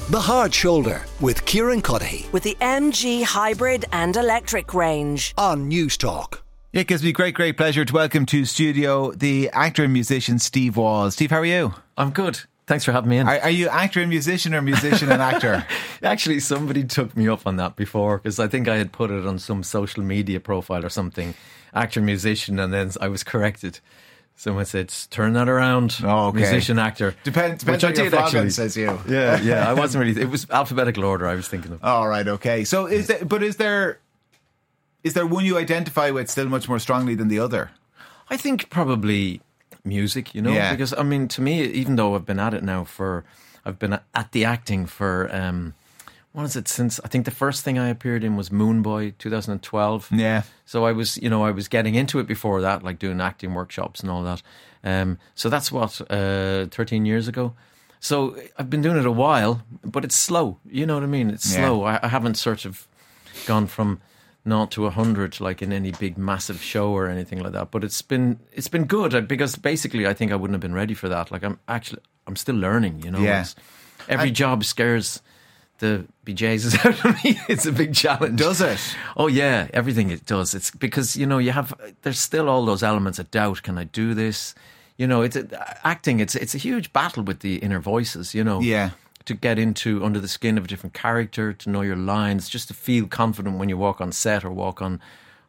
The Hard Shoulder with Kieran Cuddihy with the MG Hybrid and Electric range on News Talk. It gives me great pleasure to welcome to studio the actor and musician Steve Walls. Steve, how are you? I'm good. Thanks for having me in. Are you actor and musician or musician and actor? Actually, somebody took me up on that before because I think I had put it on some social media profile or something, actor, musician, and then I was corrected. Someone said, turn that around, musician, actor. Depends which on I did, your actually. says you. Yeah, I wasn't really, it was alphabetical order I was thinking of. All right, okay. So is there one you identify with still much more strongly than the other? I think probably music, Yeah. because I mean, to me, even though I've been at it now I've been at the acting for, what is it, since, I think the first thing I appeared in was Moon Boy, 2012. Yeah. So I was getting into it before that, like doing acting workshops and all that. So that's 13 years ago. So I've been doing it a while, but it's slow. You know what I mean? It's slow. I haven't sort of gone from 0 to 100 like in any big massive show or anything like that. But it's been good because basically I think I wouldn't have been ready for that. Like I'm still learning. Yeah. Every job scares the bejesus out of me. It's a big challenge. Does it? Oh yeah, everything it does. It's because there's still all those elements of doubt. Can I do this? Acting. It's a huge battle with the inner voices. Yeah. To get into under the skin of a different character, to know your lines, just to feel confident when you walk on set or walk on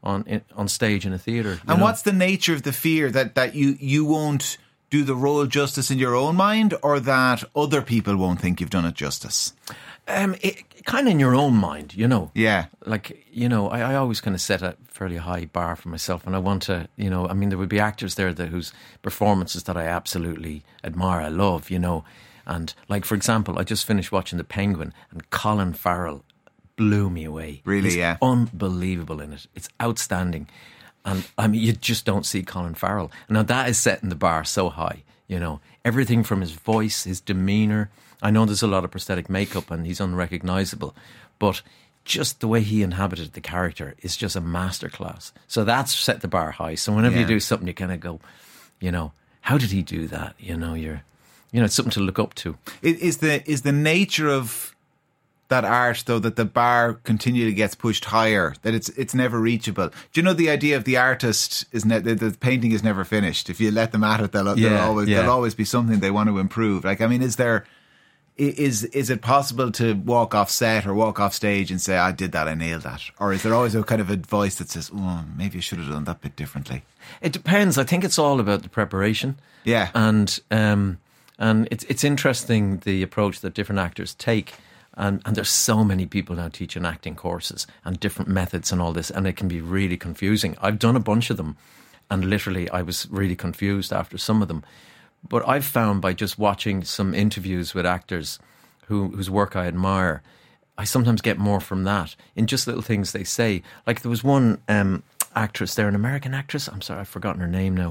stage in a theatre. And what's the nature of the fear that you won't do the role justice in your own mind, or that other people won't think you've done it justice? Kind of in your own mind, Yeah. Like, I always kind of set a fairly high bar for myself, and I want to, I mean, there would be actors there whose performances that I absolutely admire, I love, And like, for example, I just finished watching The Penguin, and Colin Farrell blew me away. Really, He's yeah. unbelievable in it. It's outstanding. And I mean, you just don't see Colin Farrell. Now that is setting the bar so high, everything from his voice, his demeanour. I know there's a lot of prosthetic makeup and he's unrecognisable, but just the way he inhabited the character is just a masterclass. So that's set the bar high. So whenever you do something, you kind of go, how did he do that? It's something to look up to. Is the nature of that art, though, that the bar continually gets pushed higher, that it's never reachable? Do you know the idea of the artist is the painting is never finished? If you let them at it, there'll always be something they want to improve. Like, I mean, is it possible to walk off set or walk off stage and say, I did that, I nailed that? Or is there always a kind of a voice that says, oh, maybe I should have done that bit differently? It depends. I think it's all about the preparation. Yeah. And it's interesting the approach that different actors take. And there's so many people now teaching acting courses and different methods and all this, and it can be really confusing. I've done a bunch of them, and literally I was really confused after some of them. But I've found by just watching some interviews with actors whose work I admire, I sometimes get more from that in just little things they say. Like there was one actress there, an American actress, I'm sorry, I've forgotten her name now,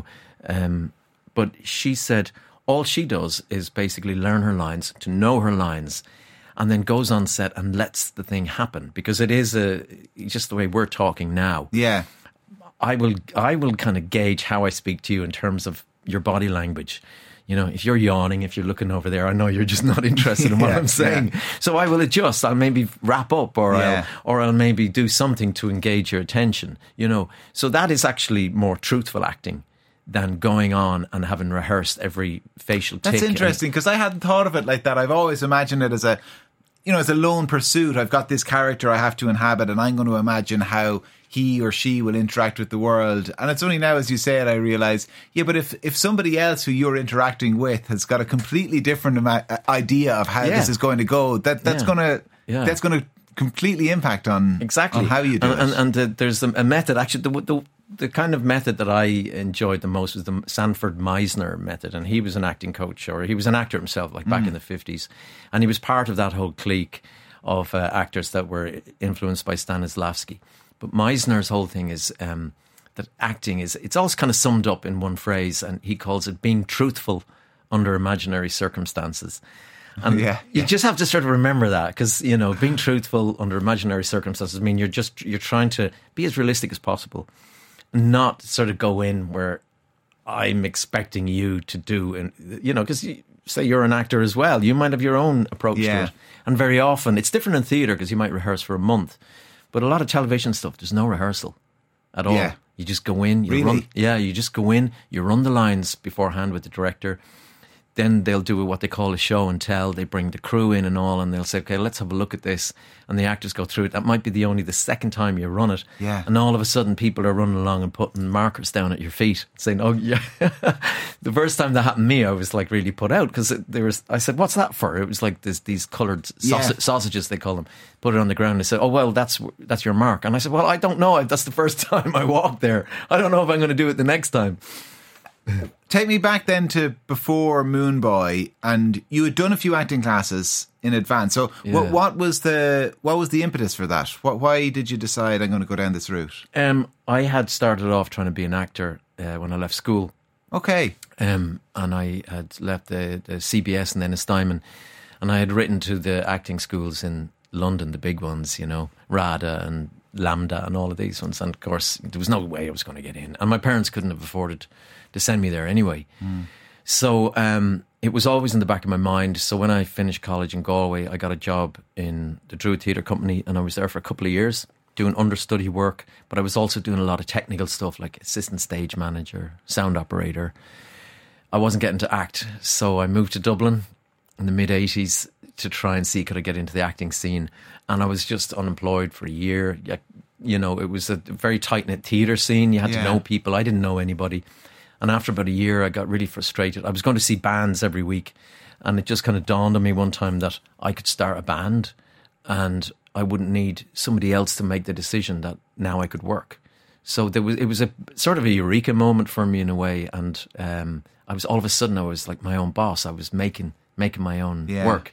but she said all she does is basically learn her lines, to know her lines, and then goes on set and lets the thing happen, because it is just the way we're talking now. Yeah. I will kind of gauge how I speak to you in terms of your body language. If you're yawning, if you're looking over there, I know you're just not interested in what I'm saying. Yeah. So I will adjust. I'll maybe wrap up, or I'll maybe do something to engage your attention. So that is actually more truthful acting than going on and having rehearsed every facial tick. That's interesting, because I hadn't thought of it like that. I've always imagined it as a lone pursuit. I've got this character I have to inhabit, and I'm going to imagine how he or she will interact with the world. And it's only now, as you say it, I realise, but if somebody else who you're interacting with has got a completely different idea of how this is going to go, that's going to completely impact on how you do it. And there's a method, actually, the kind of method that I enjoyed the most was the Sanford Meisner method, and he was an acting coach, or he was an actor himself, like back in the 50s, and he was part of that whole clique of actors that were influenced by Stanislavski. But Meisner's whole thing is that acting it's all kind of summed up in one phrase, and he calls it being truthful under imaginary circumstances. And you just have to sort of remember that, because being truthful under imaginary circumstances mean you're trying to be as realistic as possible, not sort of go in where I'm expecting you to do, and because say you're an actor as well. You might have your own approach Yeah. to it. And very often, it's different in theatre because you might rehearse for a month. But a lot of television stuff, there's no rehearsal at all. Yeah. You just go in, you Really? run. Yeah, you just go in, you run the lines beforehand with the director. Then they'll do what they call a show and tell. They bring the crew in and all, and they'll say, okay, let's have a look at this. And the actors go through it. That might be the second time you run it. Yeah. And all of a sudden, people are running along and putting markers down at your feet, saying, oh, yeah. The first time that happened to me, I was like really put out because I said, what's that for? It was like these coloured sausages, they call them. Put it on the ground. They said, oh, well, that's your mark. And I said, well, I don't know. That's the first time I walked there. I don't know if I'm going to do it the next time. Take me back then to before Moon Boy, and you had done a few acting classes in advance. So Yeah. what was the impetus for that? Why did you decide I'm going to go down this route? I had started off trying to be an actor when I left school. Okay. And I had left the CBS and then Steinman, and I had written to the acting schools in London, the big ones, RADA and Lambda and all of these ones. And of course, there was no way I was going to get in. And my parents couldn't have afforded to send me there anyway. So it was always in the back of my mind. So when I finished college in Galway, I got a job in the Druid Theatre Company, and I was there for a couple of years doing understudy work, but I was also doing a lot of technical stuff like assistant stage manager, sound operator. I wasn't getting to act, so I moved to Dublin in the mid-80s to try and see could I get into the acting scene. And I was just unemployed for a year. It was a very tight-knit theatre scene. You had to know people. I didn't know anybody. And after about a year, I got really frustrated. I was going to see bands every week, and it just kind of dawned on me one time that I could start a band and I wouldn't need somebody else to make the decision that now I could work. So it was a sort of a eureka moment for me in a way. And I was all of a sudden, I was like my own boss. I was making my own work,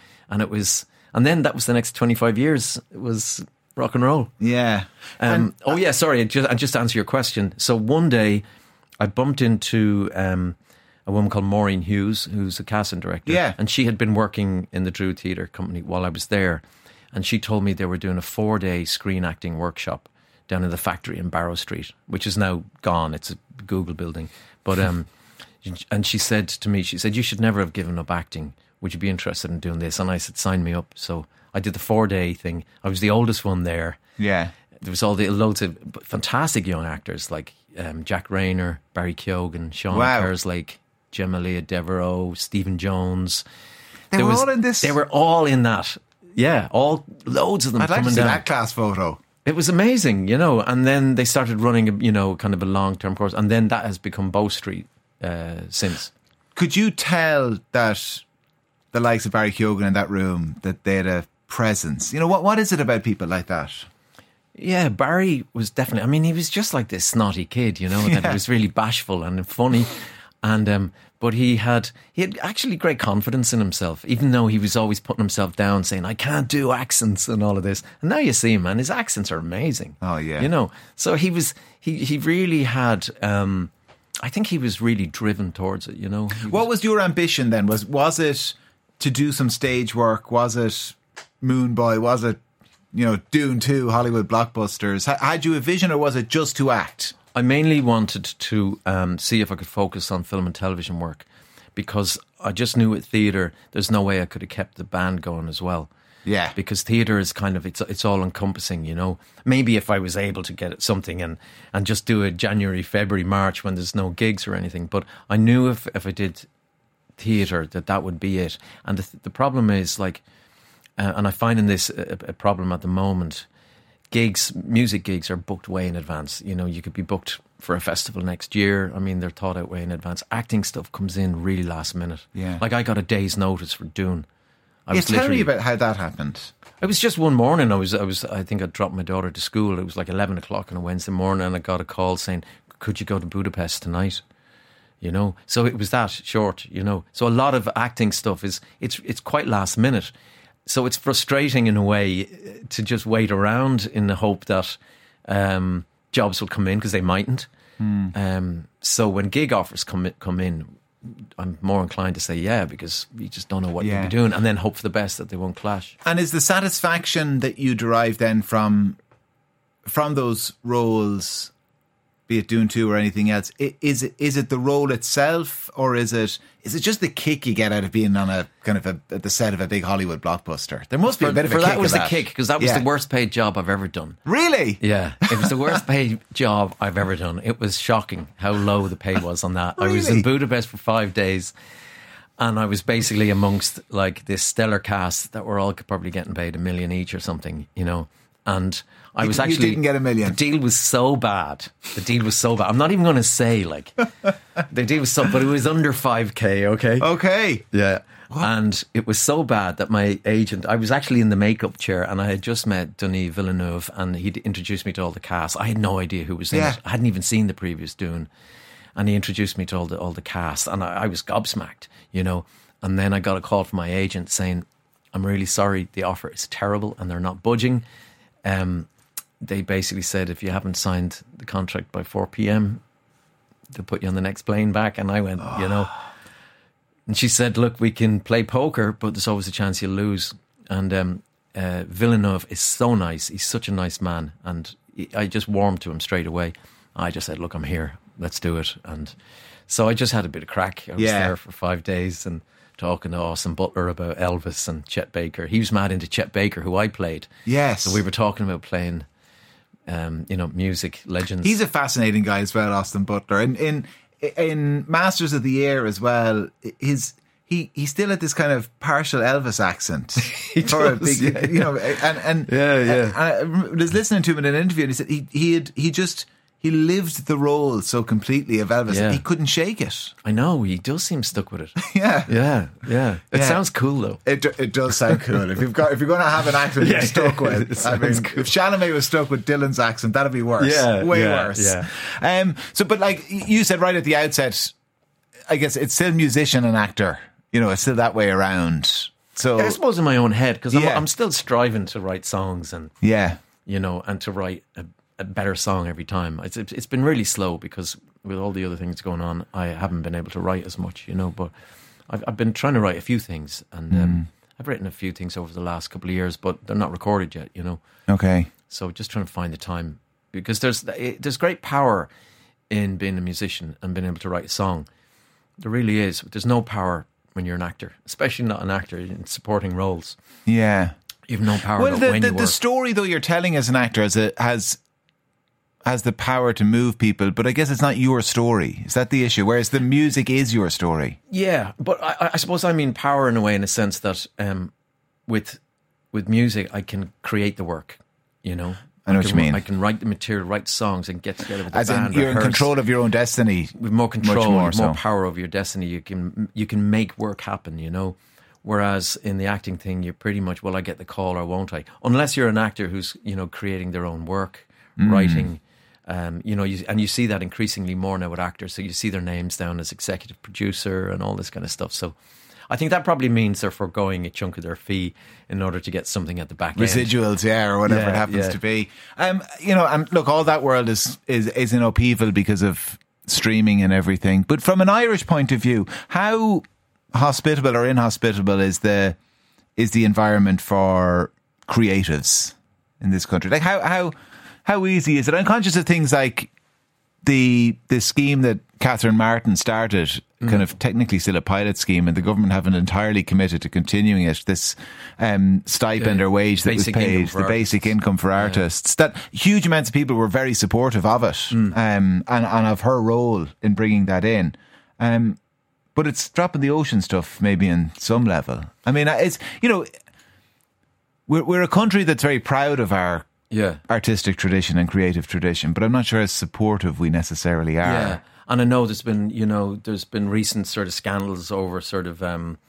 and then that was the next 25 years. It was rock and roll. Yeah. Sorry, just to answer your question. So one day I bumped into a woman called Maureen Hughes, who's a casting director. Yeah. And she had been working in the Druid Theatre Company while I was there. And she told me they were doing a 4-day screen acting workshop down in the factory in Barrow Street, which is now gone. It's a Google building. But and she said to me, you should never have given up acting. Would you be interested in doing this? And I said, sign me up. So I did the 4-day thing. I was the oldest one there. Yeah. There was loads of fantastic young actors like Jack Rayner, Barry Keoghan, Sean Kerslake, Gemma Leah Devereaux, Stephen Jones. They were all in this? They were all in that. Yeah, loads of them I'd like coming to see down. that class photo. It was amazing, and then they started running, kind of a long-term course, and then that has become Bow Street since. Could you tell that the likes of Barry Keoghan in that room, that they had a presence? What is it about people like that? Yeah, Barry was definitely, he was just like this snotty kid, that he was really bashful and funny. And but he had actually great confidence in himself, even though he was always putting himself down, saying, I can't do accents and all of this. And now you see him, man, his accents are amazing. Oh, yeah. So he really had, I think he was really driven towards it, What was your ambition then? Was it to do some stage work? Was it Moon Boy? Was it, Dune 2, Hollywood blockbusters? Had you a vision, or was it just to act? I mainly wanted to see if I could focus on film and television work, because I just knew with theatre, there's no way I could have kept the band going as well. Yeah. Because theatre is kind of, it's all encompassing, Maybe if I was able to get something and just do it January, February, March when there's no gigs or anything. But I knew if I did theatre that would be it. And the problem is and I find in this a problem at the moment. Music gigs are booked way in advance. You could be booked for a festival next year. They're thought out way in advance. Acting stuff comes in really last minute. Yeah. Like I got a day's notice for Dune. Tell me about how that happened. It was just one morning. I think I dropped my daughter to school. It was like 11 o'clock on a Wednesday morning, and I got a call saying, could you go to Budapest tonight? So it was that short, So a lot of acting stuff it's quite last minute. So it's frustrating in a way to just wait around in the hope that jobs will come in, because they mightn't. So when gig offers come in, I'm more inclined to say yeah, because you just don't know what you'll be doing, and then hope for the best that they won't clash. And is the satisfaction that you derive then from those roles be it Dune 2 or anything else, is it the role itself, or is it just the kick you get out of being on a kind of at the set of a big Hollywood blockbuster? There must be a bit of a kick. That was of the that. kick, because that was the worst paid job I've ever done. Really? Yeah, it was the worst paid job I've ever done. It was shocking how low the pay was on that. Really? I was in Budapest for 5 days, and I was basically amongst like this stellar cast that were all probably getting paid $1 million each or something, you know. And I was actually... You didn't get $1 million. The deal was so bad. I'm not even going to say, like... The deal was so... But it was under 5K, okay? Okay. Yeah. What? And it was so bad that my agent... I was actually in the makeup chair, and I had just met Denis Villeneuve, and he'd introduced me to all the cast. I had no idea who was in it. I hadn't even seen the previous Dune. And he introduced me to all the cast, and I was gobsmacked, you know. And then I got a call from my agent saying, I'm really sorry, the offer is terrible, and they're not budging. They basically said, if you haven't signed the contract by 4 p.m, they'll put you on the next plane back. And I went, you know, and she said, look, we can play poker, but there's always a chance you'll lose. And Villeneuve is so nice. He's such a nice man. And I just warmed to him straight away. I just said, look, I'm here. Let's do it. And so I just had a bit of crack. I was there for 5 days and talking to Austin Butler about Elvis and Chet Baker. He was mad into Chet Baker, who I played. Yes. So we were talking about playing, you know, music legends. He's a fascinating guy as well, Austin Butler. In Masters of the Air as well, he still had this kind of partial Elvis accent. He does, you know, and I was listening to him in an interview, and he said he lived the role so completely of Elvis that he couldn't shake it. I know, he does seem stuck with it. Yeah. It sounds cool though. It does sound cool. If you're going to have an accent you're stuck with, I mean, cool. If Chalamet was stuck with Dylan's accent, that'd be worse. Way worse. Yeah. So, but like you said right at the outset, I guess it's still musician and actor. You know, it's still that way around. So I suppose in my own head, because I'm still striving to write songs and you know, and to write a better song every time. It's been really slow because with all the other things going on, I haven't been able to write as much, you know. But I've been trying to write a few things, and I've written a few things over the last couple of years, but they're not recorded yet, you know. Okay. So just trying to find the time, because there's great power in being a musician and being able to write a song. There really is. There's no power when you're an actor, especially not an actor in supporting roles. Yeah. You have no power when you work. The story, though, you're telling as an actor has the power to move people, but I guess it's not your story. Is that the issue? Whereas the music is your story. Yeah, but I suppose I mean power in a way, in a sense that with music I can create the work, you know. I know what you mean. I can write the material, write songs, and get together with the band. As in, you're rehearse. In control of your own destiny. With more control, more more power over your destiny. You can make work happen, you know. Whereas in the acting thing, you're pretty much, will I get the call or won't I? Unless you're an actor who's, you know, creating their own work, writing. You know, you see that increasingly more now with actors. So you see their names down as executive producer and all this kind of stuff. So I think that probably means they're foregoing a chunk of their fee in order to get something at the back end. Residuals, or whatever it happens to be. You know, and look, all that world is in upheaval because of streaming and everything. But from an Irish point of view, how hospitable or inhospitable is the environment for creatives in this country? Like how easy is it? I'm conscious of things like the scheme that Catherine Martin started, kind of technically still a pilot scheme, and the government haven't entirely committed to continuing it. This stipend or wage that was paid, the basic income for artists. That huge amounts of people were very supportive of it, and of her role in bringing that in. But it's dropping the ocean stuff, maybe in some level. I mean, it's, you know, we're a country that's very proud of our artistic tradition and creative tradition, but I'm not sure how supportive we necessarily are. Yeah, and I know there's been recent sort of scandals over sort of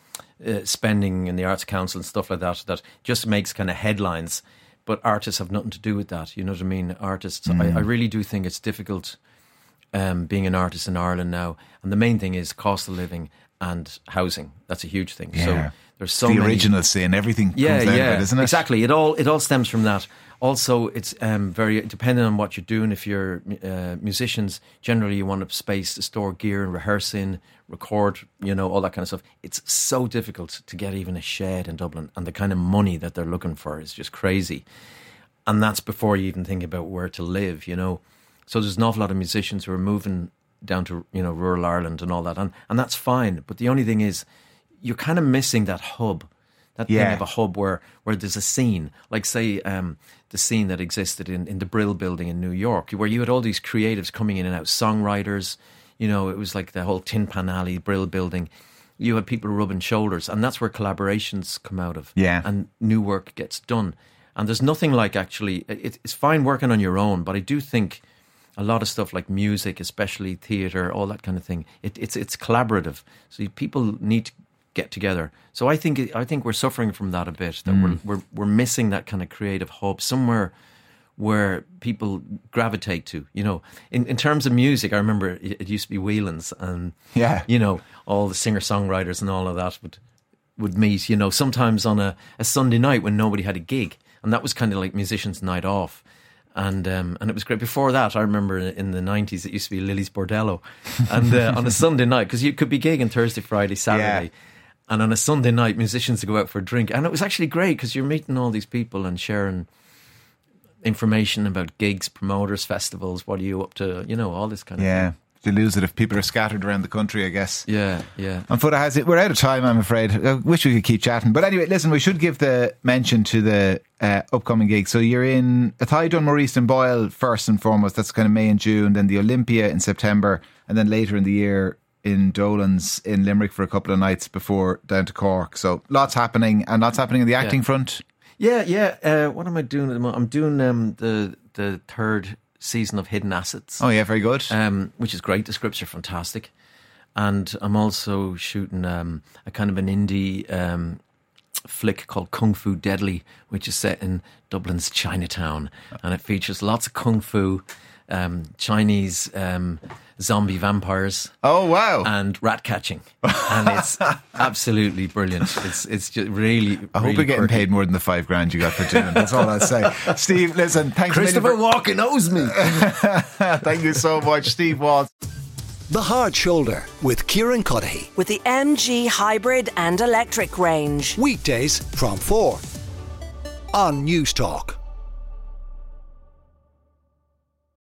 spending in the Arts Council and stuff like that just makes kind of headlines, but artists have nothing to do with that. You know what I mean? Artists, I really do think it's difficult being an artist in Ireland now, and the main thing is cost of living and housing. That's a huge thing. Yeah. So there's so the many original sin, everything comes out of it, isn't it? Exactly. It all stems from that. Also, it's very dependent on what you're doing. If you're musicians, generally you want a space to store gear and rehearse in, record, you know, all that kind of stuff. It's so difficult to get even a shed in Dublin, and the kind of money that they're looking for is just crazy. And that's before you even think about where to live, you know. So there's an awful lot of musicians who are moving down to, rural Ireland and all that. And that's fine. But the only thing is, you're kind of missing that hub. That thing of a hub where there's a scene, like say the scene that existed in the Brill Building in New York, where you had all these creatives coming in and out, songwriters. It was like the whole Tin Pan Alley, Brill Building. You had people rubbing shoulders, and that's where collaborations come out of. Yeah. And new work gets done. And there's nothing like actually, it's fine working on your own, but I do think a lot of stuff like music, especially theatre, all that kind of thing, it's collaborative. So people need to get together. So I think we're suffering from that a bit. That we're missing that kind of creative hub somewhere where people gravitate to. In terms of music, I remember it used to be Whelan's, and all the singer songwriters and all of that would meet. Sometimes on a Sunday night when nobody had a gig, and that was kind of like musicians' night off. And it was great. Before that, I remember in the 90s, it used to be Lily's Bordello. And on a Sunday night, because you could be gigging Thursday, Friday, Saturday. Yeah. And on a Sunday night, musicians would go out for a drink. And it was actually great because you're meeting all these people and sharing information about gigs, promoters, festivals. What are you up to? All this kind of thing. You lose it if people are scattered around the country, I guess. Yeah. And Footer has it. We're out of time, I'm afraid. I wish we could keep chatting. But anyway, listen, we should give the mention to the upcoming gigs. So you're in Athy Dunmore and Boyle first and foremost. That's kind of May and June. Then the Olympia in September. And then later in the year in Dolan's in Limerick for a couple of nights before down to Cork. So lots happening, and lots happening on the acting front. Yeah. What am I doing at the moment? I'm doing the third season of Hidden Assets. Oh yeah, very good. Which is great. The scripts are fantastic. And I'm also shooting a kind of an indie flick called Kung Fu Deadly, which is set in Dublin's Chinatown. And it features lots of Kung Fu, Chinese zombie vampires. Oh wow! And rat catching, and it's absolutely brilliant. It's just really. I hope you're getting paid more than the $5,000 you got for doing. That's all I'll say. Steve, listen, thanks. Christopher Walken owes me. Thank you so much, Steve Walsh. The Hard Shoulder with Kieran Cuddihy. With the MG hybrid and electric range. Weekdays from 4 on News Talk.